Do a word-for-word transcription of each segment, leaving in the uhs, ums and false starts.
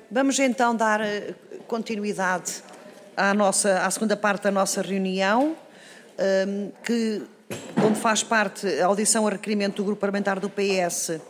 Vamos então dar continuidade à, nossa, à segunda parte da nossa reunião, que, onde faz parte a audição a requerimento do Grupo Parlamentar do P S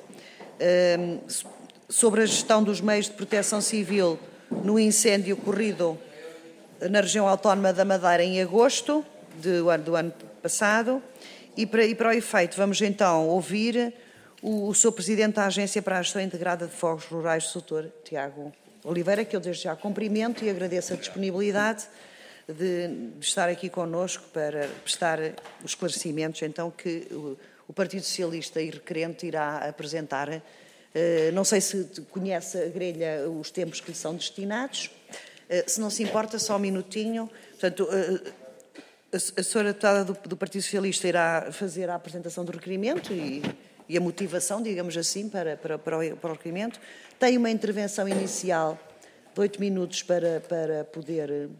sobre a gestão dos meios de proteção civil no incêndio ocorrido na região autónoma da Madeira em agosto do ano, do ano passado. E para, e para o efeito, vamos então ouvir o, o seu Presidente da Agência para a Gestão Integrada de Fogos Rurais, o doutor Tiago Oliveira, que eu desde já cumprimento e agradeço a disponibilidade de, de estar aqui connosco para prestar os esclarecimentos então que o, o Partido Socialista e requerente irá apresentar. Uh, não sei se conhece a grelha, os tempos que lhe são destinados. Uh, se não se importa, só um minutinho. Portanto, uh, a, a senhora deputada do, do Partido Socialista irá fazer a apresentação do requerimento e, e a motivação, digamos assim, para, para, para, o, para o requerimento. Tem uma intervenção inicial de oito minutos para, para poder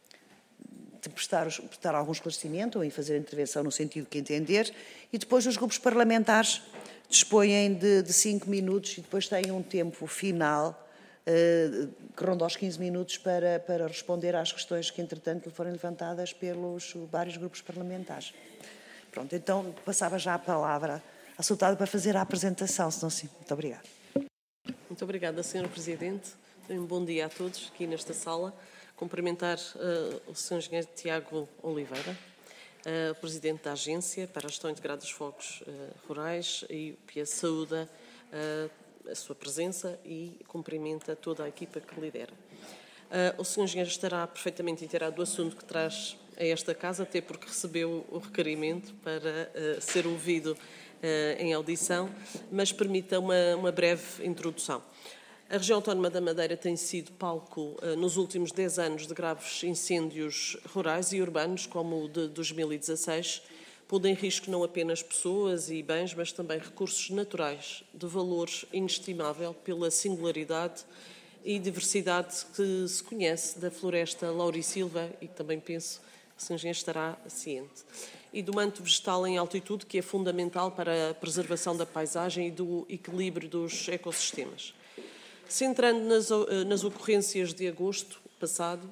de prestar, prestar algum esclarecimento ou em fazer a intervenção no sentido que entender, e depois os grupos parlamentares dispõem de, de cinco minutos e depois têm um tempo final uh, que ronda aos quinze minutos para, para responder às questões que, entretanto, lhe forem levantadas pelos vários grupos parlamentares. Pronto, então passava já a palavra à deputada para fazer a apresentação, se não sim. Muito obrigada. Muito obrigada, senhor Presidente. Um bom dia a todos aqui nesta sala. Cumprimentar uh, o senhor Engenheiro Tiago Oliveira, uh, Presidente da Agência para a Gestão Integrada dos Fogos uh, Rurais, e que saúda uh, a sua presença e cumprimenta toda a equipa que lidera. Uh, o senhor Engenheiro estará perfeitamente inteirado do assunto que traz a esta casa, até porque recebeu o requerimento para uh, ser ouvido uh, em audição, mas permita uma, uma breve introdução. A região autónoma da Madeira tem sido palco, uh, nos últimos dez anos, de graves incêndios rurais e urbanos, como o de dois mil e dezasseis, pondo em risco não apenas pessoas e bens, mas também recursos naturais de valor inestimável pela singularidade e diversidade que se conhece da floresta laurisilva e que também penso que o senhor Engenheiro estará ciente, e do manto vegetal em altitude, que é fundamental para a preservação da paisagem e do equilíbrio dos ecossistemas. Centrando nas, nas ocorrências de agosto passado,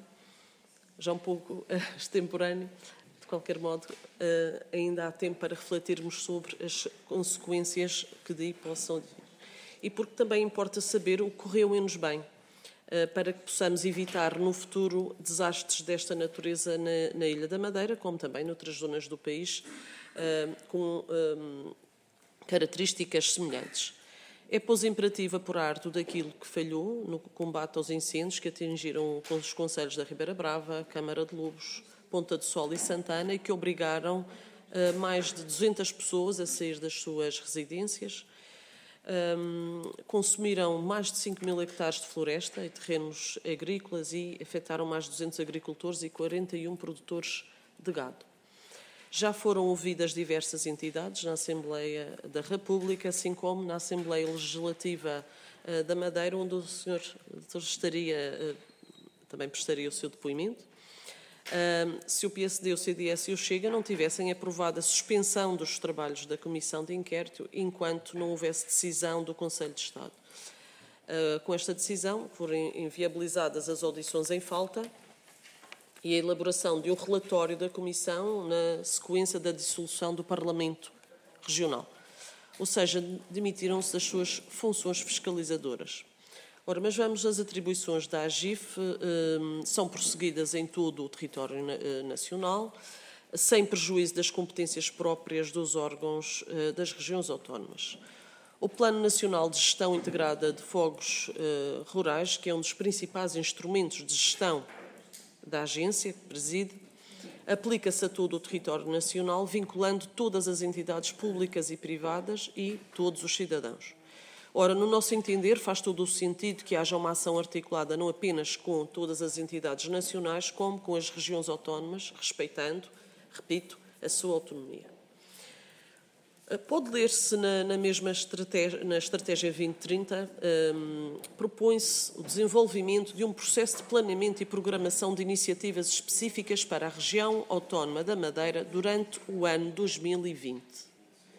já um pouco uh, extemporâneo, de qualquer modo, uh, ainda há tempo para refletirmos sobre as consequências que daí possam vir. E porque também importa saber o que correu menos bem, uh, para que possamos evitar no futuro desastres desta natureza na, na Ilha da Madeira, como também noutras zonas do país, uh, com um, características semelhantes. É, pois, imperativo apurar tudo aquilo que falhou no combate aos incêndios que atingiram os concelhos da Ribeira Brava, Câmara de Lobos, Ponta do Sol e Santana, e que obrigaram uh, mais de duzentas pessoas a sair das suas residências, um, consumiram mais de cinco mil hectares de floresta e terrenos agrícolas e afetaram mais de duzentos agricultores e quarenta e um produtores de gado. Já foram ouvidas diversas entidades na Assembleia da República, assim como na Assembleia Legislativa uh, da Madeira, onde o senhor estaria, uh, também prestaria o seu depoimento. Uh, se o P S D, o C D S e o Chega não tivessem aprovado a suspensão dos trabalhos da Comissão de Inquérito enquanto não houvesse decisão do Conselho de Estado. Uh, com esta decisão foram inviabilizadas as audições em falta e a elaboração de um relatório da Comissão na sequência da dissolução do Parlamento Regional. Ou seja, demitiram-se das suas funções fiscalizadoras. Ora, mas vamos às atribuições da AGIF, eh, são prosseguidas em todo o território eh, nacional, sem prejuízo das competências próprias dos órgãos eh, das regiões autónomas. O Plano Nacional de Gestão Integrada de Fogos eh, Rurais, que é um dos principais instrumentos de gestão da agência que preside, aplica-se a todo o território nacional, vinculando todas as entidades públicas e privadas e todos os cidadãos. Ora, no nosso entender, faz todo o sentido que haja uma ação articulada não apenas com todas as entidades nacionais, como com as regiões autónomas, respeitando, repito, a sua autonomia. Pode ler-se na, na mesma estratégia, na Estratégia vinte trinta, um, propõe-se o desenvolvimento de um processo de planeamento e programação de iniciativas específicas para a região autónoma da Madeira durante o ano dois mil e vinte,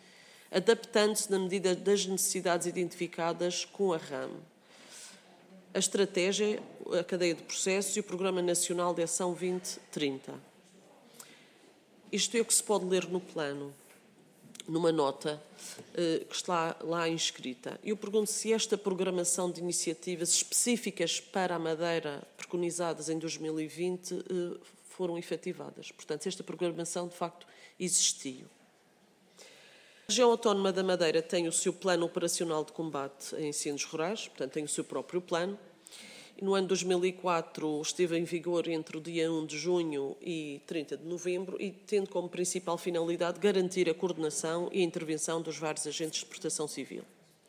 adaptando-se na medida das necessidades identificadas com a RAM. a estratégia, a cadeia de processos e o Programa Nacional de Ação vinte trinta. Isto é o que se pode ler no plano, numa nota eh, que está lá inscrita. Eu pergunto se esta programação de iniciativas específicas para a Madeira, preconizadas em dois mil e vinte, eh, foram efetivadas. Portanto, se esta programação, de facto, existiu. A Região Autónoma da Madeira tem o seu Plano Operacional de Combate a Incêndios Rurais, portanto, tem o seu próprio plano. E no ano dois mil e quatro esteve em vigor entre o dia um de junho e trinta de novembro e tendo como principal finalidade garantir a coordenação e a intervenção dos vários agentes de proteção civil.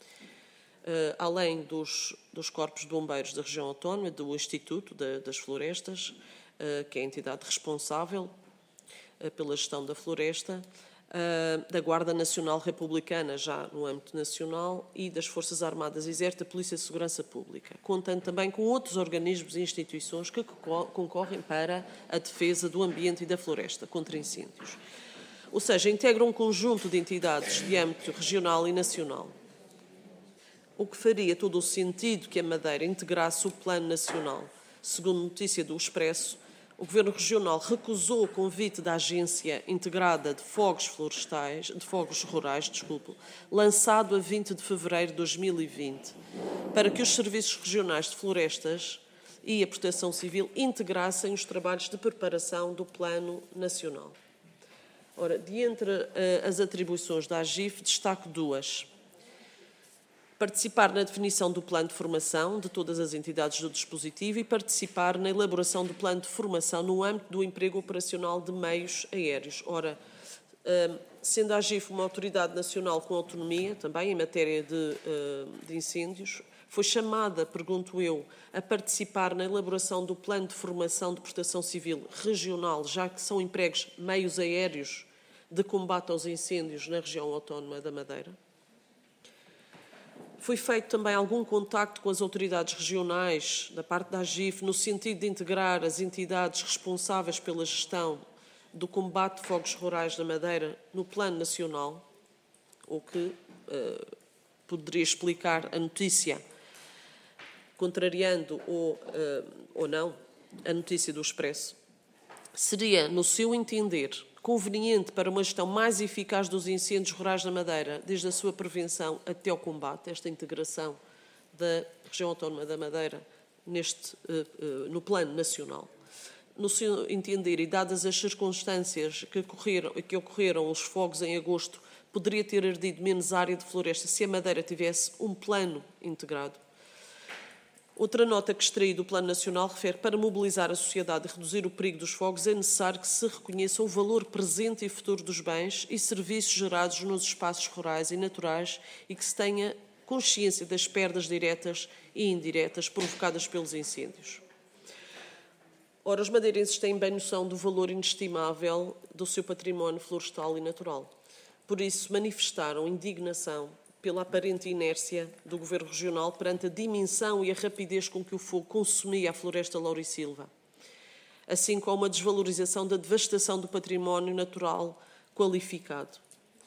Uh, além dos, dos corpos de bombeiros da região autónoma, do Instituto da, das Florestas, uh, que é a entidade responsável uh, pela gestão da floresta, uh, da Guarda Nacional Republicana, já no âmbito nacional, e das Forças Armadas, Exército, da Polícia de Segurança Pública, contando também com outros organismos e instituições que concorrem para a defesa do ambiente e da floresta contra incêndios. Ou seja, integra um conjunto de entidades de âmbito regional e nacional, o que faria todo o sentido que a Madeira integrasse o Plano Nacional. Segundo notícia do Expresso, o Governo Regional recusou o convite da Agência Integrada de Fogos Florestais, de Fogos Rurais, desculpe, lançado a vinte de fevereiro de dois mil e vinte, para que os serviços regionais de florestas e a Proteção Civil integrassem os trabalhos de preparação do Plano Nacional. Ora, de entre uh, as atribuições da AGIF, destaco duas. Participar na definição do plano de formação de todas as entidades do dispositivo e participar na elaboração do plano de formação no âmbito do emprego operacional de meios aéreos. Ora, sendo a AGIF uma autoridade nacional com autonomia, também em matéria de, de incêndios, foi chamada, pergunto eu, a participar na elaboração do plano de formação de proteção civil regional, já que são empregos meios aéreos de combate aos incêndios na região autónoma da Madeira? Foi feito também algum contacto com as autoridades regionais, da parte da AGIF, no sentido de integrar as entidades responsáveis pela gestão do combate de fogos rurais na Madeira no plano nacional, o que uh, poderia explicar a notícia, contrariando ou, uh, ou não a notícia do Expresso. Seria, no seu entender, conveniente para uma gestão mais eficaz dos incêndios rurais na Madeira, desde a sua prevenção até ao combate, esta integração da região autónoma da Madeira neste, no plano nacional. No seu entender, e dadas as circunstâncias que ocorreram, que ocorreram os fogos em agosto, poderia ter ardido menos área de floresta se a Madeira tivesse um plano integrado. Outra nota que extraí do Plano Nacional refere que para mobilizar a sociedade e reduzir o perigo dos fogos é necessário que se reconheça o valor presente e futuro dos bens e serviços gerados nos espaços rurais e naturais e que se tenha consciência das perdas diretas e indiretas provocadas pelos incêndios. Ora, os madeirenses têm bem noção do valor inestimável do seu património florestal e natural. Por isso, manifestaram indignação pela aparente inércia do Governo Regional perante a dimensão e a rapidez com que o fogo consumia a floresta laurisilva, assim como a desvalorização da devastação do património natural qualificado.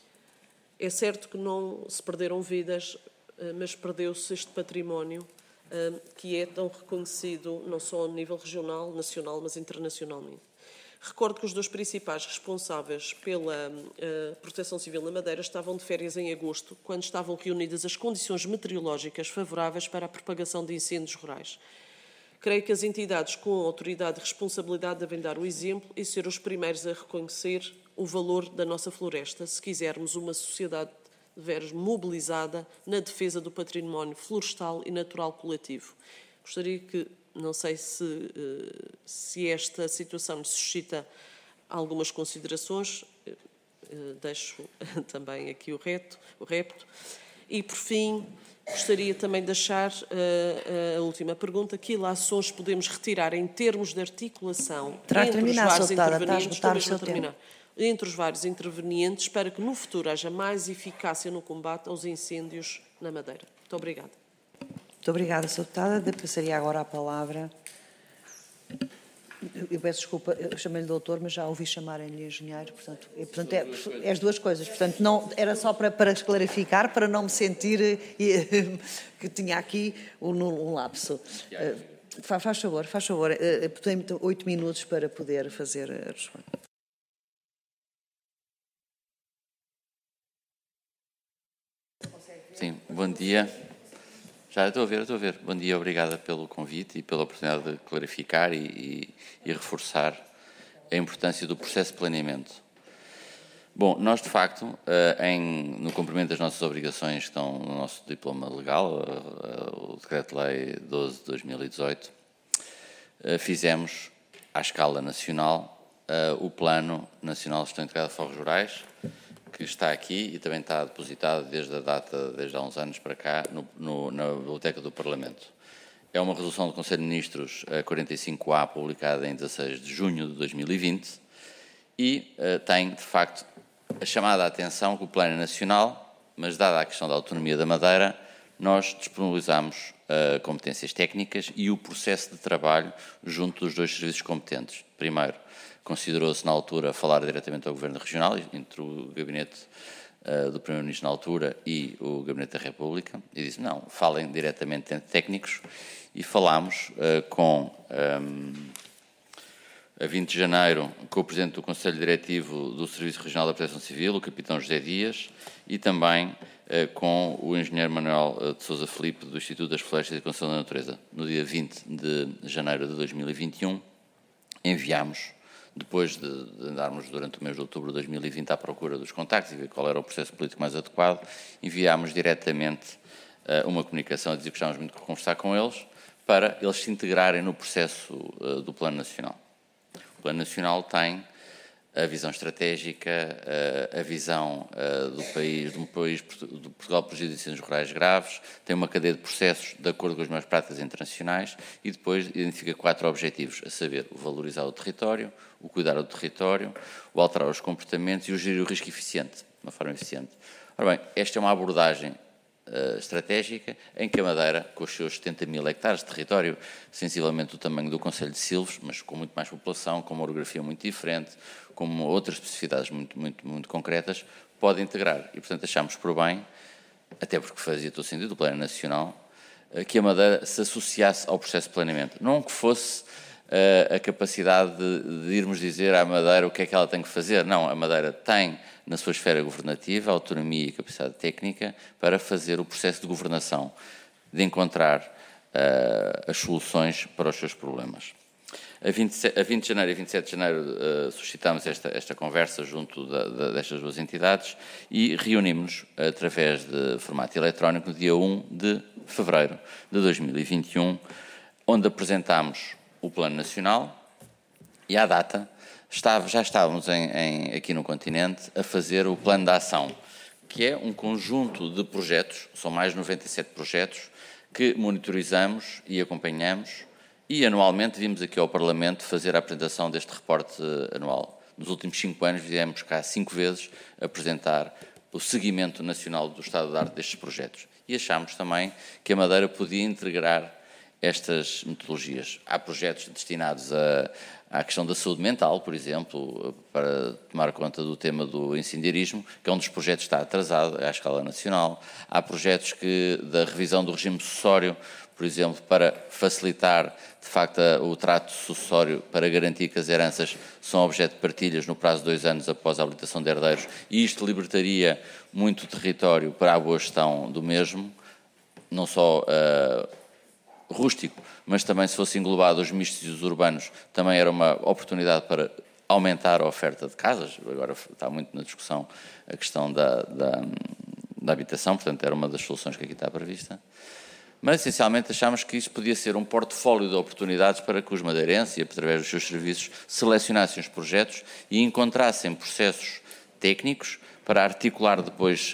É certo que não se perderam vidas, mas perdeu-se este património que é tão reconhecido não só a nível regional, nacional, mas internacionalmente. Recordo que os dois principais responsáveis pela uh, Proteção Civil na Madeira estavam de férias em agosto, quando estavam reunidas as condições meteorológicas favoráveis para a propagação de incêndios rurais. Creio que as entidades com autoridade e responsabilidade devem dar o exemplo e ser os primeiros a reconhecer o valor da nossa floresta, se quisermos uma sociedade de veras mobilizada na defesa do património florestal e natural coletivo. Gostaria que Não sei se, se esta situação lhe suscita algumas considerações, deixo também aqui o, reto, o repto. E, por fim, gostaria também de deixar a última pergunta: que ilações podemos retirar em termos de articulação Terá entre terminar, os vários Deputada, intervenientes, está a esgotar o seu terminar, entre os vários intervenientes, para que no futuro haja mais eficácia no combate aos incêndios na Madeira? Muito obrigada. Muito obrigada, senhora Deputada. Passaria agora a palavra eu peço desculpa, eu chamei-lhe doutor, mas já ouvi chamarem-lhe engenheiro, portanto, é, portanto é, é as duas coisas. Portanto, não, era só para, para clarificar, para não me sentir eh, que tinha aqui um, um lapso. Uh, faz, faz favor, faz favor. Uh, tenho oito minutos para poder fazer a resposta. Sim, bom dia. Já estou a ver, estou a ver. Bom dia, obrigada pelo convite e pela oportunidade de clarificar e, e, e reforçar a importância do processo de planeamento. Bom, nós de facto, em, no cumprimento das nossas obrigações que estão no nosso diploma legal, o Decreto-Lei doze de dois mil e dezoito, fizemos à escala nacional o Plano Nacional de Gestão Integrada de Fogos Rurais, que está aqui e também está depositado desde a data, desde há uns anos para cá, no, no, na Biblioteca do Parlamento. É uma resolução do Conselho de Ministros quarenta e cinco A, publicada em dezasseis de junho de dois mil e vinte, e uh, tem, de facto, a chamada atenção que o Plano é nacional, mas dada a questão da autonomia da Madeira, nós disponibilizamos uh, competências técnicas e o processo de trabalho junto dos dois serviços competentes. Primeiro, considerou-se na altura falar diretamente ao Governo Regional, entre o gabinete uh, do Primeiro-Ministro na altura e o Gabinete da República, e disse, não, falem diretamente entre técnicos, e falámos uh, com, um, a vinte de janeiro, com o Presidente do Conselho Diretivo do Serviço Regional da Proteção Civil, o Capitão José Dias, e também uh, com o Engenheiro Manuel de Sousa Filipe, do Instituto das Florestas e Conservação da Natureza. No dia vinte de janeiro de dois mil e vinte e um, enviámos, depois de andarmos durante o mês de outubro de dois mil e vinte à procura dos contactos e ver qual era o processo político mais adequado, enviámos diretamente uh, uma comunicação a dizer que gostávamos muito de conversar com eles, para eles se integrarem no processo uh, do Plano Nacional. O Plano Nacional tem a visão estratégica, uh, a visão uh, do país, de um país de Portugal protegido de incêndios rurais graves, tem uma cadeia de processos de acordo com as melhores práticas internacionais e depois identifica quatro objetivos, a saber, o valorizar o território, o cuidar do território, o alterar os comportamentos e o gerir o risco eficiente, de uma forma eficiente. Ora bem, esta é uma abordagem uh, estratégica em que a Madeira, com os seus setenta mil hectares de território, sensivelmente do tamanho do Concelho de Silves, mas com muito mais população, com uma orografia muito diferente, com outras especificidades muito, muito, muito concretas, pode integrar. E, portanto, achámos por bem, até porque fazia todo sentido, o Plano Nacional, uh, que a Madeira se associasse ao processo de planeamento. Não que fosse uh, a capacidade de, de irmos dizer à Madeira o que é que ela tem que fazer. Não, a Madeira tem na sua esfera governativa autonomia e capacidade técnica para fazer o processo de governação, de encontrar uh, as soluções para os seus problemas. A vinte de janeiro e vinte e sete de janeiro uh, suscitámos esta, esta conversa junto da, da, destas duas entidades e reunimos-nos através de formato eletrónico no dia um de fevereiro de dois mil e vinte e um, onde apresentámos o Plano Nacional e, à data, estava, já estávamos em, em, aqui no continente a fazer o Plano de Ação, que é um conjunto de projetos, são mais de noventa e sete projetos, que monitorizamos e acompanhamos. E, anualmente, vimos aqui ao Parlamento fazer a apresentação deste reporte anual. Nos últimos cinco anos, viemos cá cinco vezes apresentar o seguimento nacional do estado de arte destes projetos. E achámos também que a Madeira podia integrar estas metodologias. Há projetos destinados a, à questão da saúde mental, por exemplo, para tomar conta do tema do incendiarismo, que é um dos projetos que está atrasado à escala nacional. Há projetos que, da revisão do regime sucessório, por exemplo, para facilitar, de facto, o trato sucessório, para garantir que as heranças são objeto de partilhas no prazo de dois anos após a habilitação de herdeiros, e isto libertaria muito território para a boa gestão do mesmo, não só uh, rústico, mas também, se fosse englobado os mistos e os urbanos, também era uma oportunidade para aumentar a oferta de casas. Agora está muito na discussão a questão da, da, da habitação, portanto, era uma das soluções que aqui está prevista. Mas, essencialmente, achámos que isto podia ser um portfólio de oportunidades para que os madeirenses, e através dos seus serviços, selecionassem os projetos e encontrassem processos técnicos para articular depois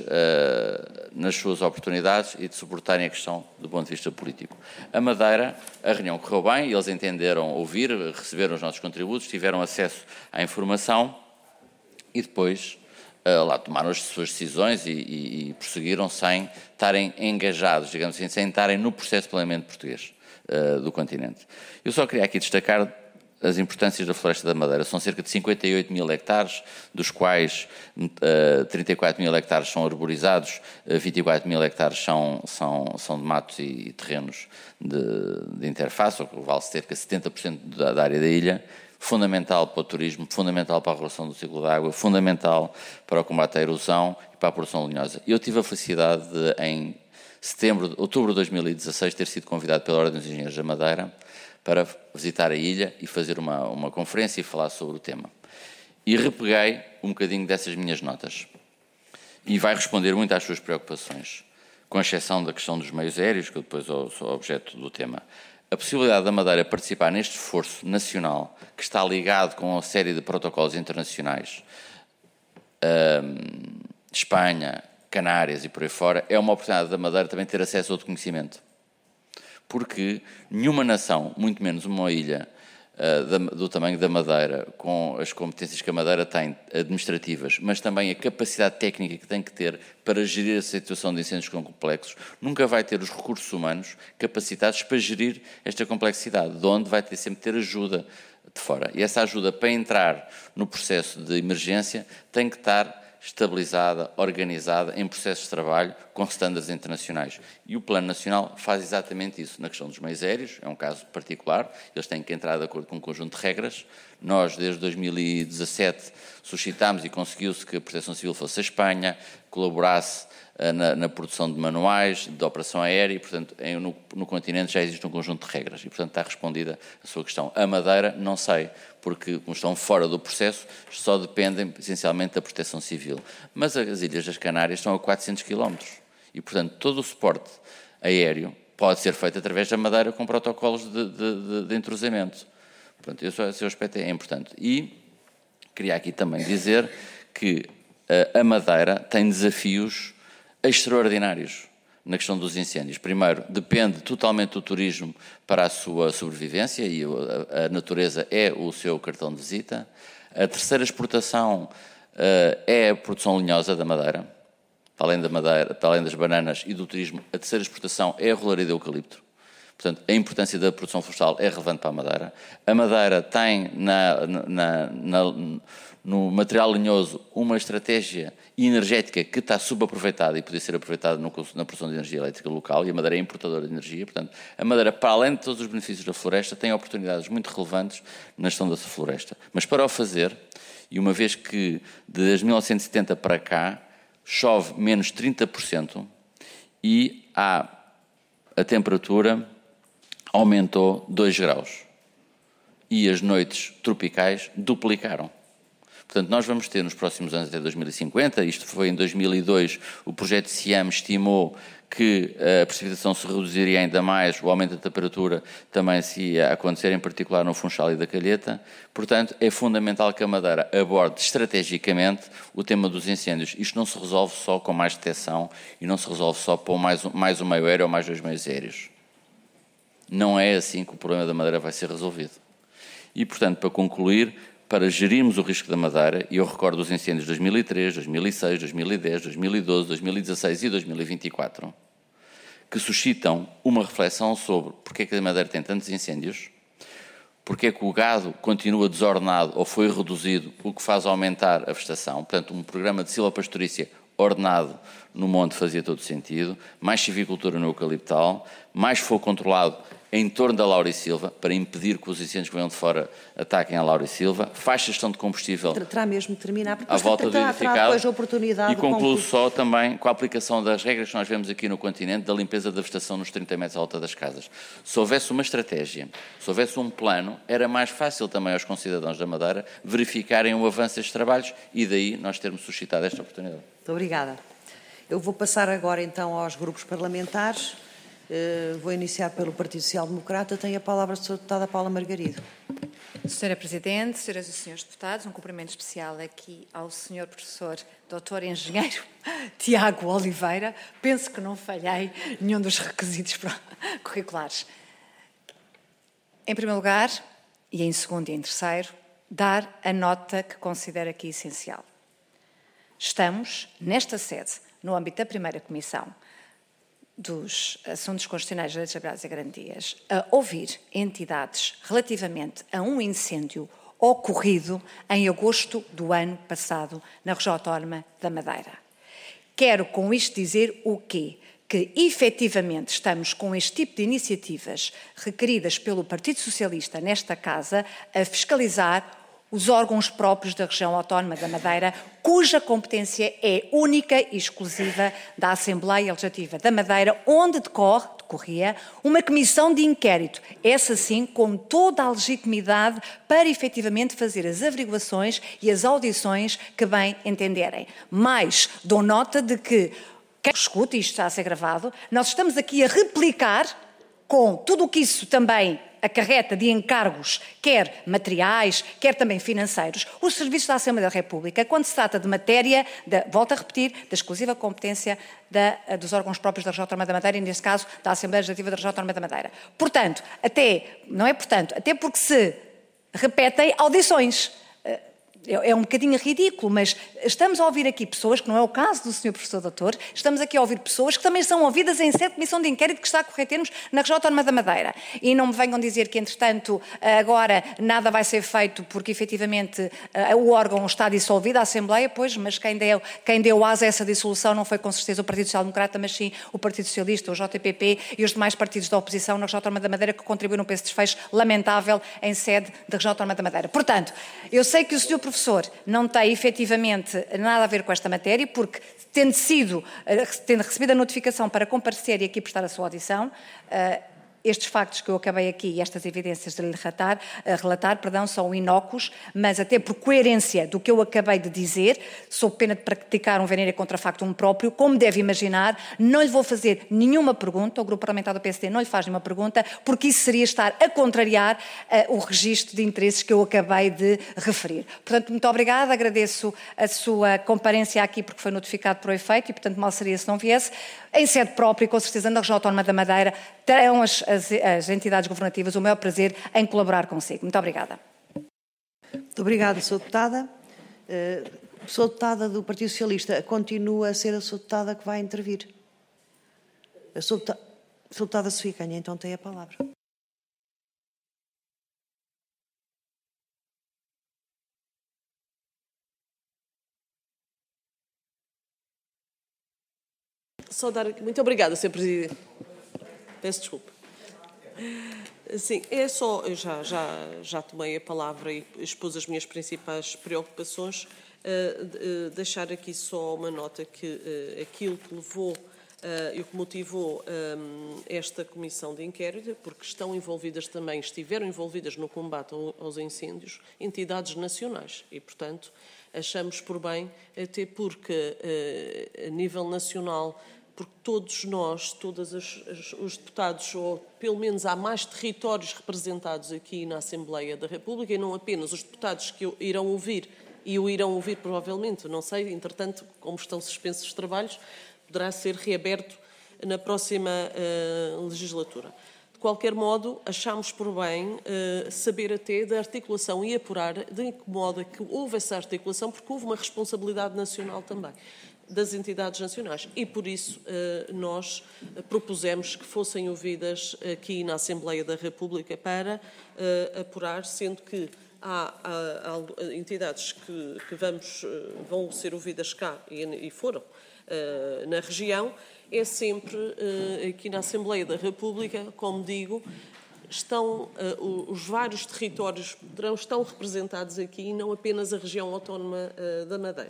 uh, nas suas oportunidades e de suportarem a questão do ponto de vista político. A Madeira, a reunião correu bem, eles entenderam ouvir, receberam os nossos contributos, tiveram acesso à informação e depois Uh, lá tomaram as suas decisões e, e, e prosseguiram sem estarem engajados, digamos assim, sem estarem no processo de planeamento português uh, do continente. Eu só queria aqui destacar as importâncias da Floresta da Madeira. São cerca de cinquenta e oito mil hectares, dos quais uh, trinta e quatro mil hectares são arborizados, uh, vinte e quatro mil hectares são, são, são de matos e, e terrenos de, de interface, o que vale cerca de setenta por cento da, da área da ilha. Fundamental para o turismo, fundamental para a regulação do ciclo da água, fundamental para o combate à erosão e para a produção lenhosa. Eu tive a felicidade de, em setembro, outubro de dois mil e dezasseis, ter sido convidado pela Ordem dos Engenheiros da Madeira para visitar a ilha e fazer uma, uma conferência e falar sobre o tema. E repeguei um bocadinho dessas minhas notas. E vai responder muito às suas preocupações, com exceção da questão dos meios aéreos, que eu depois sou objeto do tema. A possibilidade da Madeira participar neste esforço nacional, que está ligado com uma série de protocolos internacionais, um, Espanha, Canárias e por aí fora, é uma oportunidade da Madeira também ter acesso a outro conhecimento. Porque nenhuma nação, muito menos uma ilha uh, da, do tamanho da Madeira, com as competências que a Madeira tem administrativas, mas também a capacidade técnica que tem que ter para gerir a situação de incêndios complexos, nunca vai ter os recursos humanos capacitados para gerir esta complexidade, de onde vai ter sempre ter ajuda de fora. E essa ajuda, para entrar no processo de emergência, tem que estar estabilizada, organizada, em processos de trabalho, com estándares internacionais. E o Plano Nacional faz exatamente isso. Na questão dos meios aéreos, é um caso particular, eles têm que entrar de acordo com um conjunto de regras. Nós, desde dois mil e dezassete, suscitámos e conseguiu-se que a Proteção Civil fosse a Espanha, colaborasse uh, na, na produção de manuais de operação aérea e, portanto, em, no, no continente já existe um conjunto de regras e, portanto, está respondida a sua questão. A Madeira, não sei, porque, como estão fora do processo, só dependem, essencialmente, da Proteção Civil. Mas as Ilhas das Canárias estão a quatrocentos quilómetros e, portanto, todo o suporte aéreo pode ser feito através da Madeira com protocolos de, de, de, de entrosamento. Portanto, esse aspecto é importante. E queria aqui também dizer que a Madeira tem desafios extraordinários na questão dos incêndios. Primeiro, depende totalmente do turismo para a sua sobrevivência e a natureza é o seu cartão de visita. A terceira exportação é a produção lenhosa da Madeira. Para além da Madeira, para além das bananas e do turismo, a terceira exportação é a rolaria de eucalipto. Portanto, a importância da produção florestal é relevante para a Madeira. A Madeira tem na, na, na, no material lenhoso uma estratégia energética que está subaproveitada e podia ser aproveitada no, na produção de energia elétrica local, e a Madeira é importadora de energia. Portanto, a Madeira, para além de todos os benefícios da floresta, tem oportunidades muito relevantes na gestão da floresta. Mas para o fazer, e uma vez que desde mil novecentos e setenta para cá chove menos trinta por cento e há a temperatura aumentou dois graus e as noites tropicais duplicaram. Portanto, nós vamos ter nos próximos anos até dois mil e cinquenta, isto foi em dois mil e dois, o projeto CIAM estimou que a precipitação se reduziria ainda mais, o aumento da temperatura também se ia acontecer, em particular no Funchal e da Calheta. Portanto, é fundamental que a Madeira aborde estrategicamente o tema dos incêndios. Isto não se resolve só com mais detecção e não se resolve só com mais um, mais um meio aéreo ou mais dois meios aéreos. Não é assim que o problema da Madeira vai ser resolvido. E, portanto, para concluir, para gerirmos o risco da Madeira, e eu recordo os incêndios de dois mil e três, dois mil e seis, dois mil e dez, dois mil e doze, dois mil e dezasseis e dois mil e vinte e quatro, que suscitam uma reflexão sobre porque é que a Madeira tem tantos incêndios, porque é que o gado continua desordenado ou foi reduzido, o que faz aumentar a vegetação. Portanto, um programa de silvopastorícia ordenado no monte fazia todo sentido, mais silvicultura no eucaliptal, mais fogo controlado em torno da Laurisilva, para impedir que os incêndios que venham de fora ataquem a Laurisilva, faz gestão de combustível terá mesmo de terminar, porque à volta do edificado, depois a oportunidade e concluo só também com a aplicação das regras que nós vemos aqui no continente da limpeza da vegetação nos trinta metros à volta das casas. Se houvesse uma estratégia, se houvesse um plano, era mais fácil também aos concidadãos da Madeira verificarem o avanço destes trabalhos e daí nós termos suscitado esta oportunidade. Muito obrigada. Eu vou passar agora então aos grupos parlamentares. Uh, vou iniciar pelo Partido Social Democrata. Tem a palavra a senhora deputada Paula Margarido. senhora Presidente, senhoras e senhores deputados, um cumprimento especial aqui ao senhor professor doutor Engenheiro Tiago Oliveira. Penso que não falhei nenhum dos requisitos curriculares. Em primeiro lugar, e em segundo e em terceiro, dar a nota que considero aqui essencial. Estamos, nesta sede, no âmbito da primeira comissão, dos Assuntos Constitucionais, Direitos Laborais e Garantias a ouvir entidades relativamente a um incêndio ocorrido em agosto do ano passado na região autónoma da Madeira. Quero com isto dizer o quê? Que efetivamente estamos com este tipo de iniciativas requeridas pelo Partido Socialista nesta Casa a fiscalizar os órgãos próprios da região autónoma da Madeira, cuja competência é única e exclusiva da Assembleia Legislativa da Madeira, onde decorre, decorria uma comissão de inquérito, essa sim com toda a legitimidade para efetivamente fazer as averiguações e as audições que bem entenderem. Mas dou nota de que, quem escuta, isto está a ser gravado, nós estamos aqui a replicar com tudo o que isso também acarreta de encargos, quer materiais, quer também financeiros, os serviços da Assembleia da República, quando se trata de matéria, de, volto a repetir, da exclusiva competência da, dos órgãos próprios da região autónoma da Madeira e, neste caso, da Assembleia Legislativa da região autónoma da Madeira. Portanto, até, não é portanto, até porque se repetem audições. É um bocadinho ridículo, mas estamos a ouvir aqui pessoas, que não é o caso do senhor professor doutor, estamos aqui a ouvir pessoas que também são ouvidas em sede de comissão de inquérito que está a correr termos na região autónoma da Madeira. E não me venham dizer que, entretanto, agora nada vai ser feito porque, efetivamente, o órgão está dissolvido, a Assembleia, pois, mas quem deu, quem deu asa a essa dissolução não foi com certeza o Partido Social Democrata, mas sim o Partido Socialista, o J P P e os demais partidos da oposição na região autónoma da Madeira que contribuíram para esse desfecho lamentável em sede da região autónoma da Madeira. Portanto, eu sei que o senhor professor professor não tem efetivamente nada a ver com esta matéria, porque tendo sido, tendo recebido a notificação para comparecer e aqui prestar a sua audição, estes factos que eu acabei aqui e estas evidências de lhe relatar, relatar perdão, são inócuos, mas até por coerência do que eu acabei de dizer, sob pena de praticar um venere contra factum próprio, como deve imaginar, não lhe vou fazer nenhuma pergunta, o Grupo Parlamentar do P S D não lhe faz nenhuma pergunta, porque isso seria estar a contrariar uh, o registro de interesses que eu acabei de referir. Portanto, muito obrigada, agradeço a sua comparência aqui porque foi notificado por efeito e, portanto, mal seria se não viesse. Em sede própria, com certeza, na região autónoma da Madeira, terão as, as, as entidades governativas o maior prazer em colaborar consigo. Muito obrigada. Muito obrigada, senhora Deputada. Uh, senhora Deputada do Partido Socialista, continua a ser a senhora Deputada que vai intervir. A senhora Deputada, a senhora Deputada Sofia Canha, então tem a palavra. Só dar... Muito obrigada, senhor Presidente. Peço desculpa. Sim, é só... Eu já, já, já tomei a palavra e expus as minhas principais preocupações. Uh, uh, deixar aqui só uma nota que uh, aquilo que levou uh, e que motivou um, esta comissão de inquérito, porque estão envolvidas também, estiveram envolvidas no combate aos incêndios, entidades nacionais e, portanto, achamos por bem, até porque uh, a nível nacional, porque todos nós, todos os, os deputados, ou pelo menos há mais territórios representados aqui na Assembleia da República, e não apenas os deputados que o irão ouvir, e o irão ouvir provavelmente, não sei, entretanto, como estão suspensos os trabalhos, poderá ser reaberto na próxima uh, legislatura. De qualquer modo, achamos por bem uh, saber até da articulação e apurar de que modo é que houve essa articulação, porque houve uma responsabilidade nacional também das entidades nacionais e, por isso, nós propusemos que fossem ouvidas aqui na Assembleia da República para apurar, sendo que há, há, há entidades que, que vamos, vão ser ouvidas cá e, e foram na região, é sempre aqui na Assembleia da República, como digo, estão os vários territórios estão representados aqui, não apenas a região autónoma da Madeira.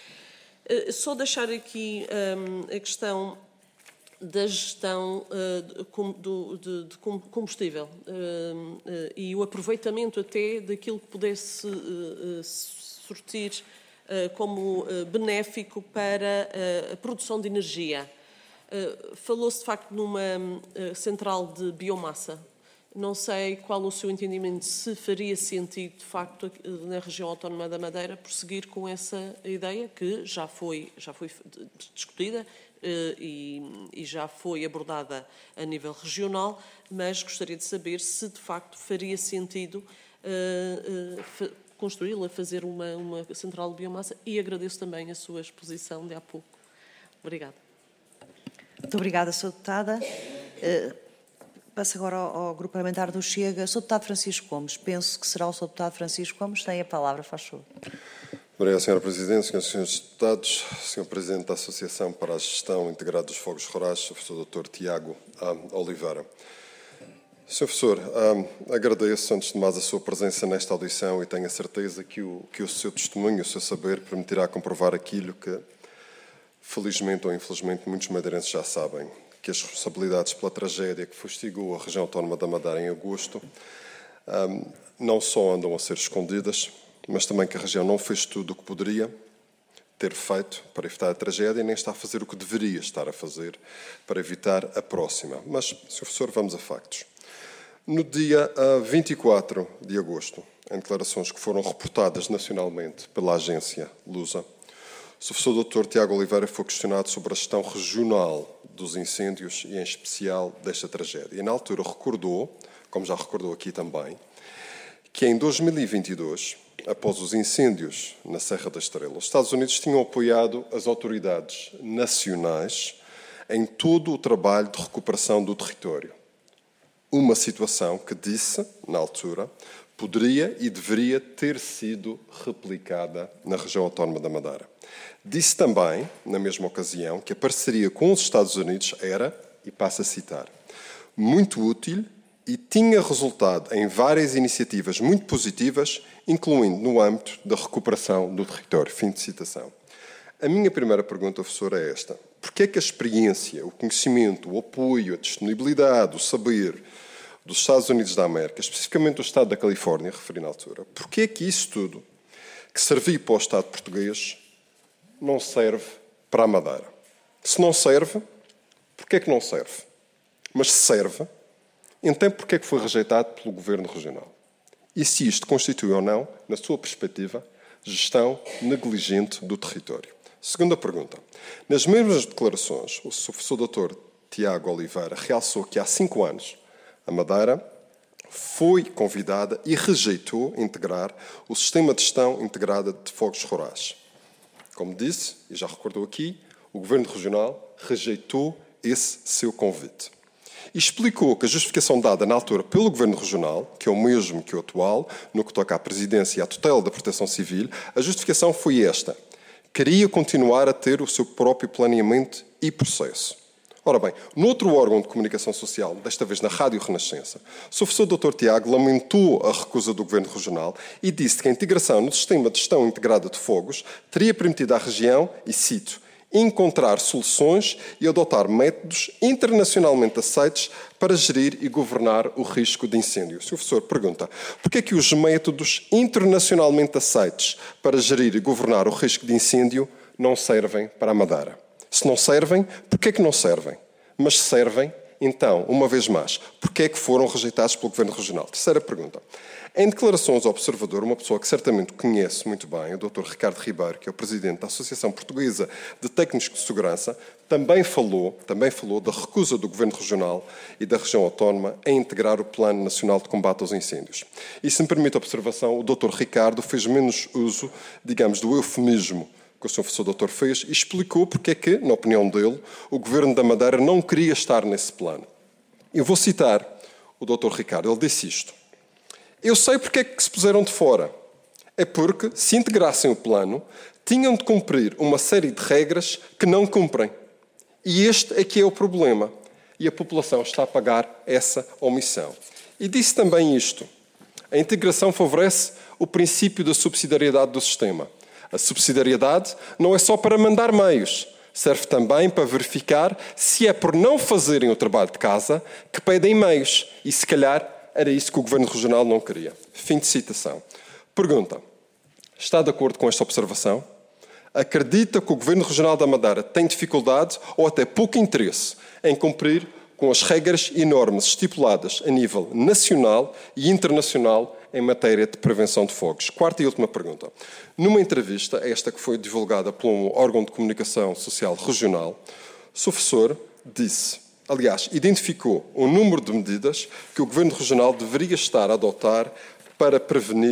Só deixar aqui um, a questão da gestão uh, do, de, de combustível uh, uh, e o aproveitamento até daquilo que pudesse uh, uh, sortir uh, como uh, benéfico para uh, a produção de energia. Uh, falou-se, de facto, numa uh, central de biomassa. Não sei qual o seu entendimento, se faria sentido, de facto, na região autónoma da Madeira, prosseguir com essa ideia, que já foi, já foi discutida e, e já foi abordada a nível regional, mas gostaria de saber se, de facto, faria sentido uh, uh, construí-la, fazer uma, uma central de biomassa, e agradeço também a sua exposição de há pouco. Obrigada. Muito obrigada, senhora Deputada. Uh, passo agora ao, ao Grupo Parlamentar do Chega. senhor Deputado Francisco Gomes. Penso que será o senhor Deputado Francisco Gomes. Tem a palavra, faz favor. Obrigado, senhora Presidente, senhoras e senhores Deputados, senhor Presidente da Associação para a Gestão Integrada dos Fogos Rurais, professor doutor Tiago Oliveira. senhor Professor, um, agradeço, antes de mais, a sua presença nesta audição e tenho a certeza que o, que o seu testemunho, o seu saber, permitirá comprovar aquilo que, felizmente ou infelizmente, muitos madeirenses já sabem, que as responsabilidades pela tragédia que fustigou a região autónoma da Madeira em agosto um, não só andam a ser escondidas, mas também que a região não fez tudo o que poderia ter feito para evitar a tragédia e nem está a fazer o que deveria estar a fazer para evitar a próxima. Mas, senhor Professor, vamos a factos. No dia vinte e quatro de agosto, em declarações que foram reportadas nacionalmente pela agência Lusa, o professor doutor Tiago Oliveira foi questionado sobre a gestão regional dos incêndios e, em especial, desta tragédia. E, na altura, recordou, como já recordou aqui também, que em dois mil e vinte e dois, após os incêndios na Serra da Estrela, os Estados Unidos tinham apoiado as autoridades nacionais em todo o trabalho de recuperação do território. Uma situação que, disse, na altura, poderia e deveria ter sido replicada na região autónoma da Madeira. Disse também, na mesma ocasião, que a parceria com os Estados Unidos era, e passo a citar, muito útil e tinha resultado em várias iniciativas muito positivas, incluindo no âmbito da recuperação do território. Fim de citação. A minha primeira pergunta, professor, é esta. Porquê é que a experiência, o conhecimento, o apoio, a disponibilidade, o saber dos Estados Unidos da América, especificamente do Estado da Califórnia, referi na altura, porquê é que isso tudo, que serviu para o Estado português, não serve para a Madeira? Se não serve, porquê é que não serve? Mas se serve, então porquê é que foi rejeitado pelo Governo Regional? E se isto constitui ou não, na sua perspectiva, gestão negligente do território? Segunda pergunta. Nas mesmas declarações, o professor doutor Tiago Oliveira realçou que há cinco anos a Madeira foi convidada e rejeitou integrar o Sistema de Gestão Integrada de Fogos Rurais. Como disse, e já recordou aqui, o Governo Regional rejeitou esse seu convite. E explicou que a justificação dada na altura pelo Governo Regional, que é o mesmo que o atual, no que toca à presidência e à tutela da Proteção Civil, a justificação foi esta. Queria continuar a ter o seu próprio planeamento e processo. Ora bem, noutro órgão de comunicação social, desta vez na Rádio Renascença, o professor doutor Tiago lamentou a recusa do Governo Regional e disse que a integração no Sistema de Gestão Integrada de Fogos teria permitido à região, e cito, encontrar soluções e adotar métodos internacionalmente aceitos para gerir e governar o risco de incêndio. O senhor professor pergunta, porquê é que os métodos internacionalmente aceitos para gerir e governar o risco de incêndio não servem para a Madeira? Se não servem, porquê é que não servem? Mas se servem, então, uma vez mais, porquê é que foram rejeitados pelo Governo Regional? Terceira pergunta. Em declarações ao observador, uma pessoa que certamente conhece muito bem, o doutor Ricardo Ribeiro, que é o presidente da Associação Portuguesa de Técnicos de Segurança, também falou, também falou da recusa do Governo Regional e da região autónoma em integrar o Plano Nacional de Combate aos Incêndios. E, se me permite a observação, o doutor Ricardo fez menos uso, digamos, do eufemismo que o senhor professor doutor fez e explicou porque é que, na opinião dele, o Governo da Madeira não queria estar nesse plano. Eu vou citar o doutor Ricardo, ele disse isto. Eu sei porque é que se puseram de fora. É porque, se integrassem o plano, tinham de cumprir uma série de regras que não cumprem. E este é que é o problema. E a população está a pagar essa omissão. E disse também isto. A integração favorece o princípio da subsidiariedade do sistema. A subsidiariedade não é só para mandar meios. Serve também para verificar se é por não fazerem o trabalho de casa que pedem meios. E, se calhar, era isso que o Governo Regional não queria. Fim de citação. Pergunta. Está de acordo com esta observação? Acredita que o Governo Regional da Madeira tem dificuldade ou até pouco interesse em cumprir com as regras e normas estipuladas a nível nacional e internacional em matéria de prevenção de fogos? Quarta e última pergunta. Numa entrevista, esta que foi divulgada por um órgão de comunicação social regional, o professor disse, aliás, identificou um número de medidas que o Governo Regional deveria estar a adotar para prevenir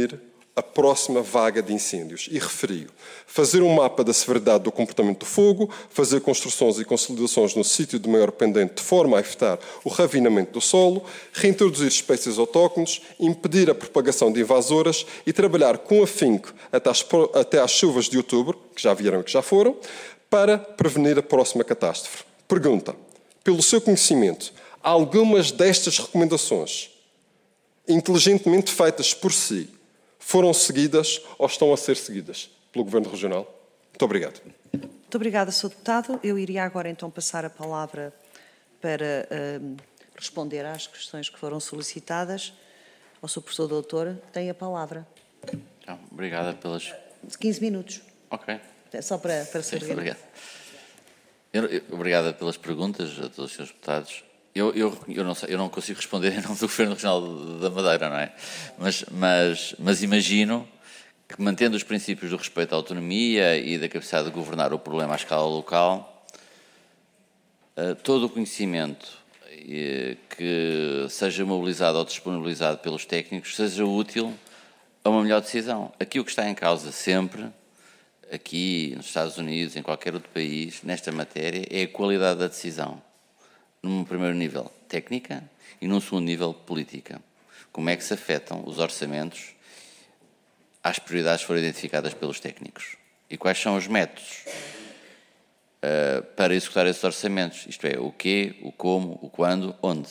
a próxima vaga de incêndios e referiu fazer um mapa da severidade do comportamento do fogo, fazer construções e consolidações no sítio de maior pendente de forma a evitar o ravinamento do solo, reintroduzir espécies autóctones, impedir a propagação de invasoras e trabalhar com afinco até às, até às chuvas de outubro, que já vieram e que já foram, para prevenir a próxima catástrofe. Pergunta, pelo seu conhecimento, algumas destas recomendações, inteligentemente feitas por si, foram seguidas ou estão a ser seguidas pelo Governo Regional? Muito obrigado. Muito obrigada, senhor Deputado. Eu iria agora então passar a palavra para uh, responder às questões que foram solicitadas. Ao senhor Professor Doutor, tem a palavra. Então, obrigada pelas... quinze minutos. Ok. É só para, para Sim, saber. obrigado. Eu, eu, obrigada pelas perguntas a todos os senhores deputados. Eu, eu, eu, não sei, eu não consigo responder em nome do Governo Regional da Madeira, não é? Mas, mas, mas imagino que, mantendo os princípios do respeito à autonomia e da capacidade de governar o problema à escala local, todo o conhecimento que seja mobilizado ou disponibilizado pelos técnicos seja útil a uma melhor decisão. Aqui o que está em causa sempre, aqui nos Estados Unidos, em qualquer outro país, nesta matéria, é a qualidade da decisão. Num primeiro nível, técnica, e num segundo nível, política. Como é que se afetam os orçamentos às prioridades que foram identificadas pelos técnicos? E quais são os métodos uh, para executar esses orçamentos? Isto é, o quê, o como, o quando, onde?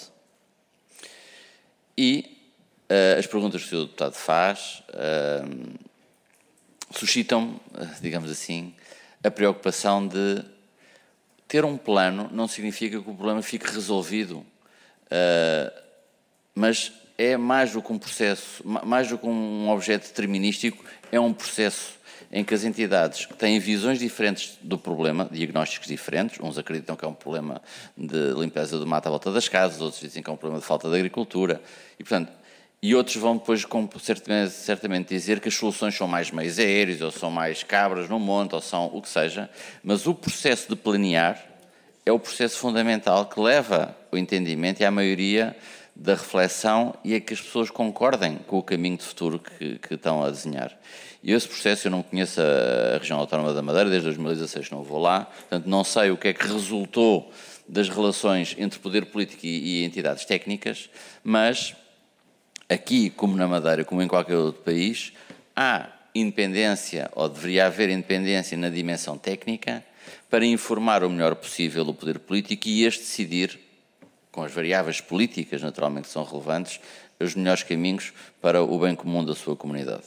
E uh, as perguntas que o senhor deputado faz uh, suscitam, digamos assim, a preocupação de ter um plano não significa que o problema fique resolvido, uh, mas é mais do que um processo, mais do que um objeto determinístico, é um processo em que as entidades que têm visões diferentes do problema, diagnósticos diferentes, uns acreditam que é um problema de limpeza do mato à volta das casas, outros dizem que é um problema de falta de agricultura, e portanto, e outros vão depois certamente, certamente dizer que as soluções são mais meios aéreos, ou são mais cabras no monte, ou são o que seja, mas o processo de planear é o processo fundamental que leva ao entendimento e à maioria da reflexão e a que as pessoas concordem com o caminho de futuro que, que estão a desenhar. E esse processo, eu não conheço a região autónoma da Madeira, desde dois mil e dezasseis não vou lá, portanto não sei o que é que resultou das relações entre poder político e, e entidades técnicas, mas aqui, como na Madeira, como em qualquer outro país, há independência, ou deveria haver independência na dimensão técnica, para informar o melhor possível o poder político e este decidir, com as variáveis políticas naturalmente que são relevantes, os melhores caminhos para o bem comum da sua comunidade.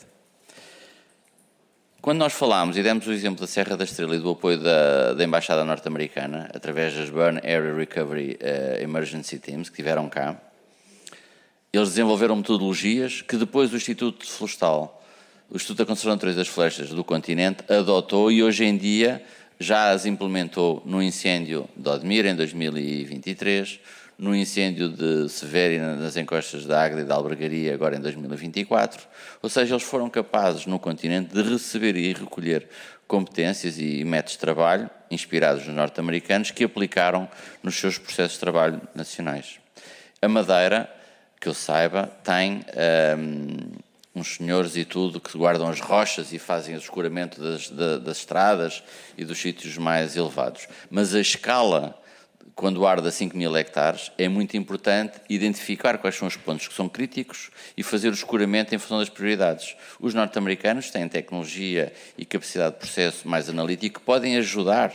Quando nós falámos e demos o exemplo da Serra da Estrela e do apoio da, da Embaixada Norte-Americana, através das Burn Area Recovery uh, Emergency Teams, que tiveram cá, eles desenvolveram metodologias que depois o Instituto Florestal, o Instituto da Conservação da Natureza das Florestas do continente, adotou e hoje em dia já as implementou no incêndio de Odmira em dois mil e vinte e três, no incêndio de Severi nas encostas da Águeda e da Albergaria agora em dois mil e vinte e quatro, ou seja, eles foram capazes no continente de receber e recolher competências e métodos de trabalho inspirados nos norte-americanos que aplicaram nos seus processos de trabalho nacionais. A Madeira, que eu saiba, tem um, uns senhores e tudo que guardam as rochas e fazem o escuramento das, das, das estradas e dos sítios mais elevados. Mas a escala, quando arde a cinco mil hectares, é muito importante identificar quais são os pontos que são críticos e fazer o escuramento em função das prioridades. Os norte-americanos têm tecnologia e capacidade de processo mais analítico que podem ajudar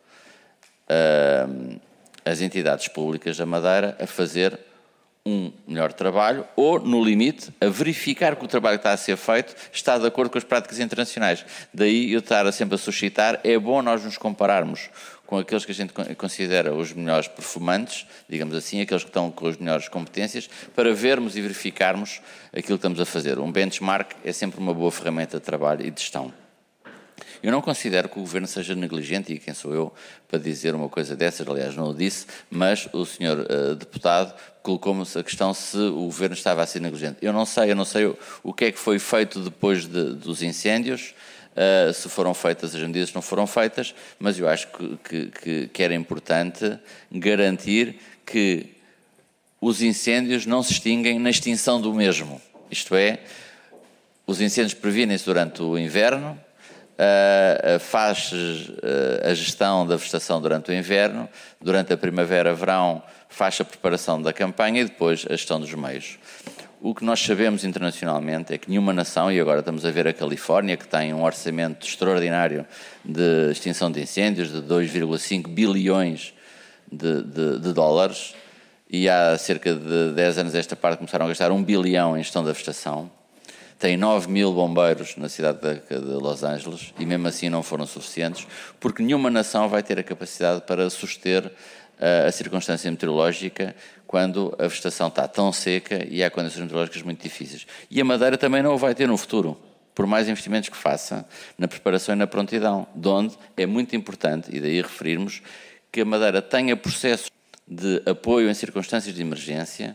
uh, as entidades públicas da Madeira a fazer um melhor trabalho ou, no limite, a verificar que o trabalho que está a ser feito está de acordo com as práticas internacionais. Daí eu estar a sempre a suscitar, é bom nós nos compararmos com aqueles que a gente considera os melhores performantes, digamos assim, aqueles que estão com as melhores competências, para vermos e verificarmos aquilo que estamos a fazer. Um benchmark é sempre uma boa ferramenta de trabalho e de gestão. Eu não considero que o Governo seja negligente, e quem sou eu para dizer uma coisa dessas, aliás não o disse, mas o senhor uh, deputado colocou-me a questão se o Governo estava a ser negligente. Eu não sei, eu não sei o, o que é que foi feito depois de, dos incêndios, uh, se foram feitas as medidas, se não foram feitas, mas eu acho que, que, que, que era importante garantir que os incêndios não se extinguem na extinção do mesmo, isto é, os incêndios previnem-se durante o inverno, uh, faz uh, a gestão da vegetação durante o inverno, durante a primavera, verão, faz a preparação da campanha e depois a gestão dos meios. O que nós sabemos internacionalmente é que nenhuma nação, e agora estamos a ver a Califórnia, que tem um orçamento extraordinário de extinção de incêndios de dois vírgula cinco bilhões de, de, de dólares, e há cerca de dez anos esta parte começaram a gastar um bilhão em gestão da vegetação. Tem nove mil bombeiros na cidade de Los Angeles e mesmo assim não foram suficientes, porque nenhuma nação vai ter a capacidade para suster uh, a circunstância meteorológica quando a vegetação está tão seca e há condições meteorológicas muito difíceis. E a Madeira também não o vai ter no futuro, por mais investimentos que faça na preparação e na prontidão, de onde é muito importante, e daí referirmos, que a Madeira tenha processos de apoio em circunstâncias de emergência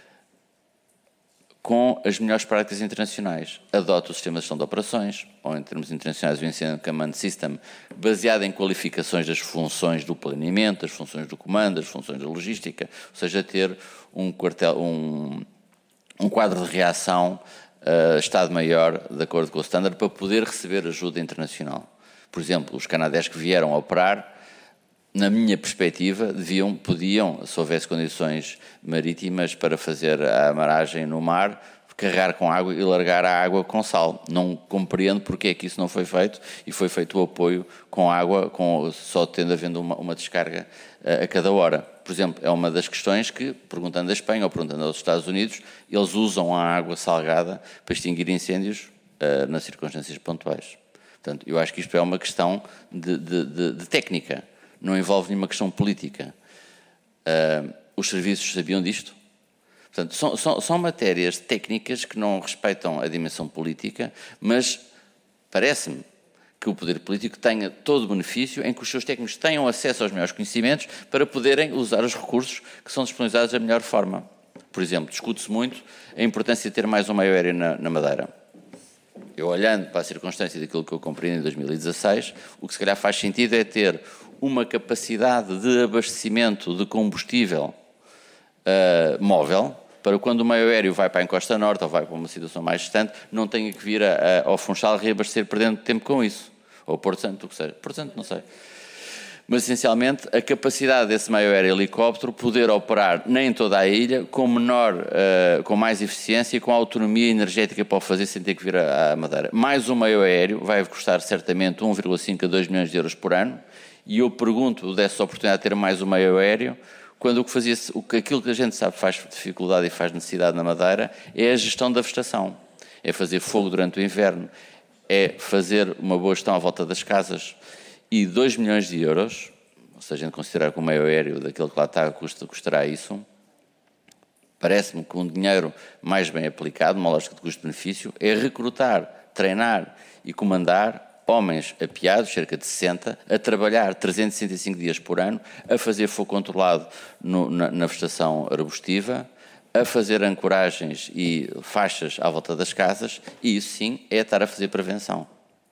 com as melhores práticas internacionais. Adota o sistema de gestão de operações, ou em termos internacionais o Incident Command System, baseado em qualificações das funções do planeamento, das funções do comando, das funções da logística, ou seja, ter um, quartel, um, um quadro de reação uh, Estado-Maior, de acordo com o standard, para poder receber ajuda internacional. Por exemplo, os canadés que vieram a operar, na minha perspectiva, deviam, podiam, se houvesse condições marítimas para fazer a amaragem no mar, carregar com água e largar a água com sal. Não compreendo porque é que isso não foi feito e foi feito o apoio com água, com, só tendo havendo uma, uma descarga a, a cada hora. Por exemplo, é uma das questões que, perguntando à Espanha ou perguntando aos Estados Unidos, eles usam a água salgada para extinguir incêndios uh, nas circunstâncias pontuais. Portanto, eu acho que isto é uma questão de, de, de, de técnica. Não envolve nenhuma questão política. Uh, os serviços sabiam disto? Portanto, são, são, são matérias técnicas que não respeitam a dimensão política, mas parece-me que o poder político tenha todo o benefício em que os seus técnicos tenham acesso aos melhores conhecimentos para poderem usar os recursos que são disponibilizados da melhor forma. Por exemplo, discute-se muito a importância de ter mais um meio aéreo na, na Madeira. Eu, olhando para a circunstância daquilo que eu compreendi em dois mil e dezasseis, o que se calhar faz sentido é ter uma capacidade de abastecimento de combustível uh, móvel, para quando o meio aéreo vai para a encosta norte ou vai para uma situação mais distante, não tenha que vir a, a, ao Funchal reabastecer perdendo tempo com isso. Ou Porto Santo, o que seja. Porto Santo, não sei. Mas, essencialmente, a capacidade desse meio aéreo helicóptero poder operar nem toda a ilha, com menor, uh, com mais eficiência e com autonomia energética para o fazer sem ter que vir à Madeira. Mais um meio aéreo vai custar certamente um vírgula cinco a dois milhões de euros por ano, e eu pergunto, dessa oportunidade de ter mais um meio aéreo, quando o que fazia, o que, aquilo que a gente sabe faz dificuldade e faz necessidade na Madeira é a gestão da vegetação. É fazer fogo durante o inverno, é fazer uma boa gestão à volta das casas. E dois milhões de euros, ou seja, a gente considerar que o meio aéreo daquele que lá está custa, custará isso, parece-me que um dinheiro mais bem aplicado, uma lógica de custo-benefício, é recrutar, treinar e comandar homens apiados, cerca de sessenta, a trabalhar trezentos e sessenta e cinco dias por ano, a fazer fogo controlado no, na, na vegetação arbustiva, a fazer ancoragens e faixas à volta das casas, e isso sim é estar a fazer prevenção.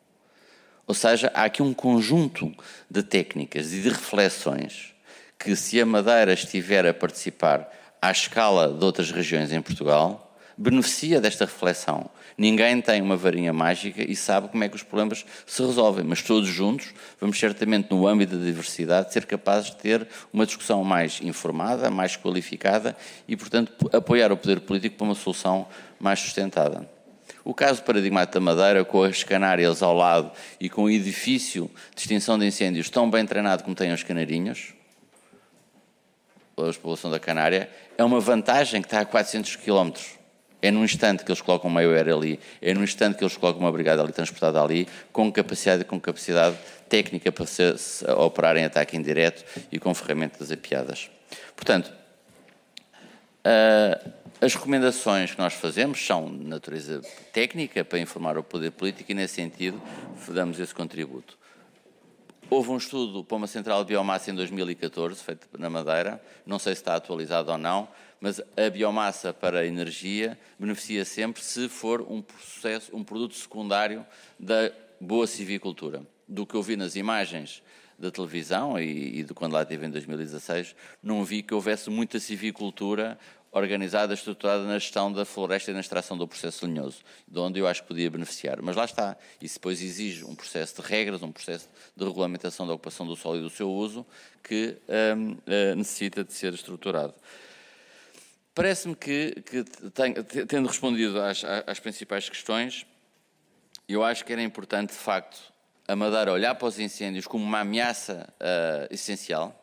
Ou seja, há aqui um conjunto de técnicas e de reflexões que, se a Madeira estiver a participar à escala de outras regiões em Portugal, beneficia desta reflexão. Ninguém tem uma varinha mágica e sabe como é que os problemas se resolvem, mas todos juntos vamos certamente, no âmbito da diversidade, ser capazes de ter uma discussão mais informada, mais qualificada e, portanto, apoiar o poder político para uma solução mais sustentada. O caso paradigmático da Madeira, com as Canárias ao lado e com o edifício de extinção de incêndios tão bem treinado como têm os canarinhos, a população da Canária, é uma vantagem que está a quatrocentos quilómetros. É num instante que eles colocam um meio aéreo ali, é num instante que eles colocam uma brigada ali transportada ali, com capacidade, com capacidade técnica para se, se operar em ataque indireto e com ferramentas apiadas. Portanto, uh, as recomendações que nós fazemos são de natureza técnica para informar o poder político e, nesse sentido, damos esse contributo. Houve um estudo para uma central de biomassa em dois mil e catorze, feito na Madeira, não sei se está atualizado ou não, mas a biomassa para a energia beneficia sempre se for um processo, um produto secundário da boa civicultura. Do que eu vi nas imagens da televisão e, e de quando lá estive em dois mil e dezasseis, não vi que houvesse muita civicultura organizada, estruturada na gestão da floresta e na extração do processo lenhoso, de onde eu acho que podia beneficiar. Mas lá está, isso depois exige um processo de regras, um processo de regulamentação da ocupação do solo e do seu uso, que hum, uh, necessita de ser estruturado. Parece-me que, que tenho, tendo respondido às, às principais questões, eu acho que era importante, de facto, a Madeira olhar para os incêndios como uma ameaça uh, essencial,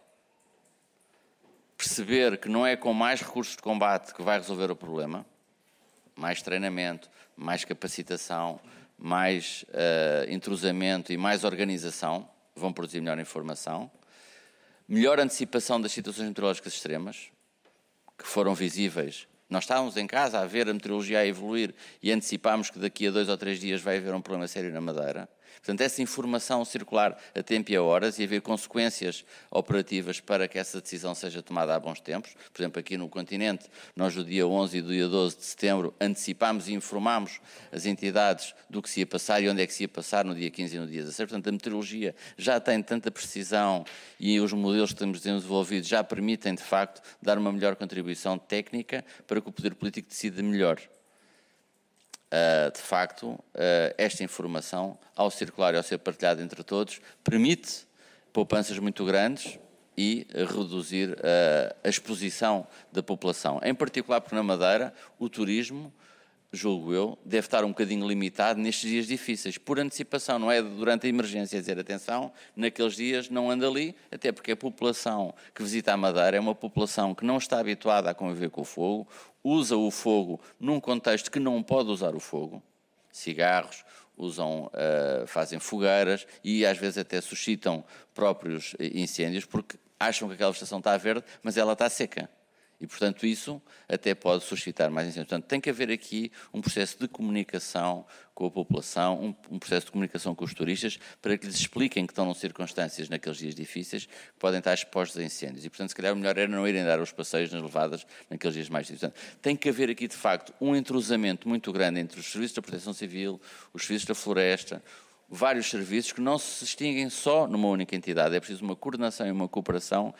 perceber que não é com mais recursos de combate que vai resolver o problema, mais treinamento, mais capacitação, mais uh, entrosamento e mais organização vão produzir melhor informação, melhor antecipação das situações meteorológicas extremas, que foram visíveis. Nós estávamos em casa a ver a meteorologia a evoluir e antecipámos que daqui a dois ou três dias vai haver um problema sério na Madeira. Portanto, essa informação circular a tempo e a horas e haver consequências operativas para que essa decisão seja tomada a bons tempos. Por exemplo, aqui no continente, nós no dia onze e do dia doze de setembro antecipámos e informámos as entidades do que se ia passar e onde é que se ia passar no dia quinze e no dia dezasseis. Portanto, a meteorologia já tem tanta precisão e os modelos que temos desenvolvidos já permitem, de facto, dar uma melhor contribuição técnica para que o poder político decida melhor. Uh, de facto, uh, esta informação, ao circular e ao ser partilhada entre todos, permite poupanças muito grandes e uh, reduzir uh, a exposição da população. Em particular porque na Madeira o turismo, julgo eu, deve estar um bocadinho limitado nestes dias difíceis, por antecipação, não é durante a emergência dizer atenção, naqueles dias não anda ali, até porque a população que visita a Madeira é uma população que não está habituada a conviver com o fogo, usa o fogo num contexto que não pode usar o fogo, cigarros, usam, uh, fazem fogueiras e às vezes até suscitam próprios incêndios porque acham que aquela estação está verde, mas ela está seca. E, portanto, isso até pode suscitar mais incêndios. Portanto, tem que haver aqui um processo de comunicação com a população, um, um processo de comunicação com os turistas, para que lhes expliquem que estão em circunstâncias naqueles dias difíceis, que podem estar expostos a incêndios. E, portanto, se calhar o melhor era não irem dar os passeios nas levadas naqueles dias mais difíceis. Portanto, tem que haver aqui, de facto, um entrosamento muito grande entre os serviços da Proteção Civil, os serviços da Floresta, vários serviços que não se extinguem só numa única entidade. É preciso uma coordenação e uma cooperação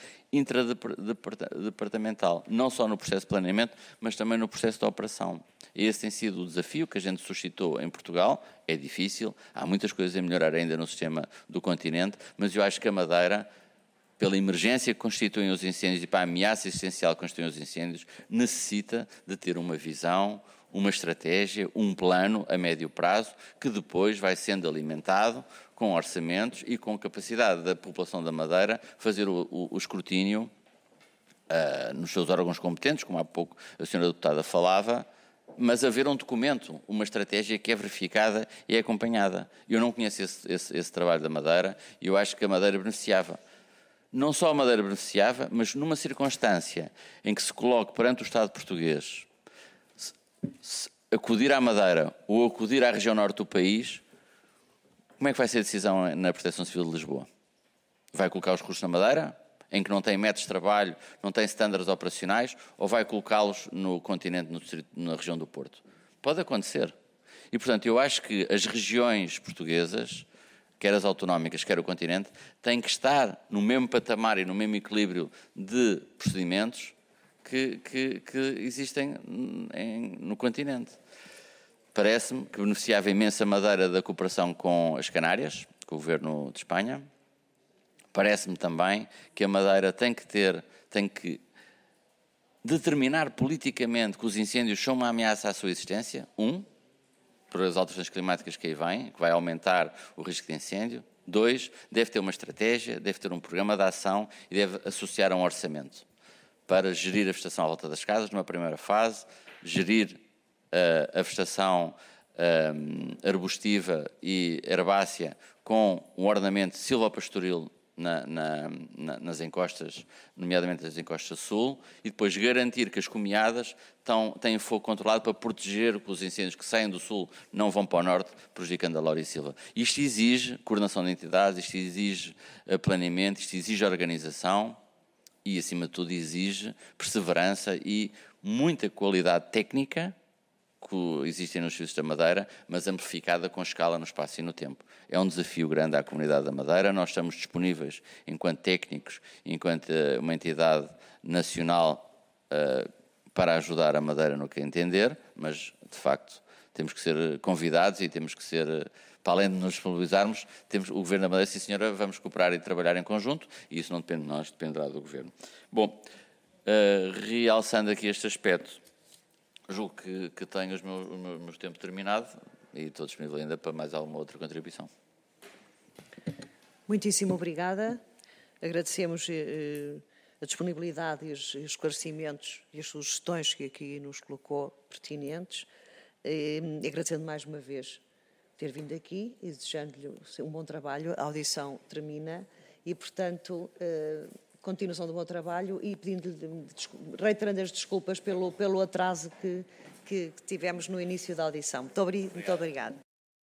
intradepartamental, não só no processo de planeamento, mas também no processo de operação. Esse tem sido o desafio que a gente suscitou em Portugal. É difícil, há muitas coisas a melhorar ainda no sistema do continente, mas eu acho que a Madeira, pela emergência que constituem os incêndios e para a ameaça essencial que constituem os incêndios, necessita de ter uma visão, uma estratégia, um plano a médio prazo, que depois vai sendo alimentado com orçamentos e com capacidade da população da Madeira fazer o, o, o escrutínio uh, nos seus órgãos competentes, como há pouco a senhora deputada falava, mas haver um documento, uma estratégia que é verificada e é acompanhada. Eu não conheço esse, esse, esse trabalho da Madeira e eu acho que a Madeira beneficiava. Não só a Madeira beneficiava, mas numa circunstância em que se coloque perante o Estado português se acudir à Madeira ou acudir à região norte do país, como é que vai ser a decisão na Proteção Civil de Lisboa? Vai colocar os recursos na Madeira, em que não tem métodos de trabalho, não tem estándares operacionais, ou vai colocá-los no continente, no distrito, na região do Porto? Pode acontecer. E, portanto, eu acho que as regiões portuguesas, quer as autonómicas, quer o continente, têm que estar no mesmo patamar e no mesmo equilíbrio de procedimentos Que, que, que existem em, no continente. Parece-me que beneficiava imensa Madeira da cooperação com as Canárias, com o governo de Espanha. Parece-me também que a Madeira tem que ter, tem que determinar politicamente que os incêndios são uma ameaça à sua existência. Um, por as alterações climáticas que aí vêm, que vai aumentar o risco de incêndio. Dois, deve ter uma estratégia, deve ter um programa de ação e deve associar a um orçamento para gerir a vegetação à volta das casas, numa primeira fase, gerir uh, a vegetação uh, arbustiva e herbácea com um ordenamento silvopastoril na, na, na, nas encostas, nomeadamente nas encostas sul, e depois garantir que as comiadas estão, têm fogo controlado para proteger que os incêndios que saem do sul não vão para o norte, prejudicando a Laura e Silva. Isto exige coordenação de entidades, isto exige uh, planeamento, isto exige organização, e, acima de tudo, exige perseverança e muita qualidade técnica que existem nos serviços da Madeira, mas amplificada com escala no espaço e no tempo. É um desafio grande à comunidade da Madeira. Nós estamos disponíveis, enquanto técnicos, enquanto uma entidade nacional, para ajudar a Madeira no que entender, mas, de facto, temos que ser convidados e temos que ser, para além de nos disponibilizarmos, temos, o Governo da Madeira, sim senhora, vamos cooperar e trabalhar em conjunto, e isso não depende de nós, dependerá do Governo. Bom, uh, realçando aqui este aspecto, julgo que, que tenho os meus, o meu, meu tempo terminado e estou disponível ainda para mais alguma outra contribuição. Muitíssimo obrigada. Agradecemos eh, a disponibilidade e os esclarecimentos e as sugestões que aqui nos colocou pertinentes. E, agradecendo mais uma vez ter vindo aqui e desejando-lhe um bom trabalho. A audição termina e, portanto, eh, continuação do bom trabalho e pedindo-lhe, reiterando as desculpas pelo, pelo atraso que, que, que tivemos no início da audição. Muito, obri muito obrigada.